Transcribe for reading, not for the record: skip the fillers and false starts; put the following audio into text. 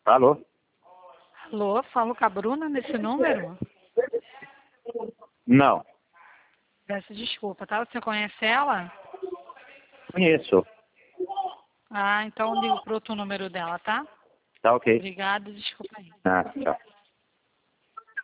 Alô? Alô, falo com a Bruna nesse número? Não. Peço desculpa, tá? Você conhece ela? Conheço. Ah, então ligo pro outro número dela, tá? Tá ok. Obrigada, desculpa aí. Ah, tchau.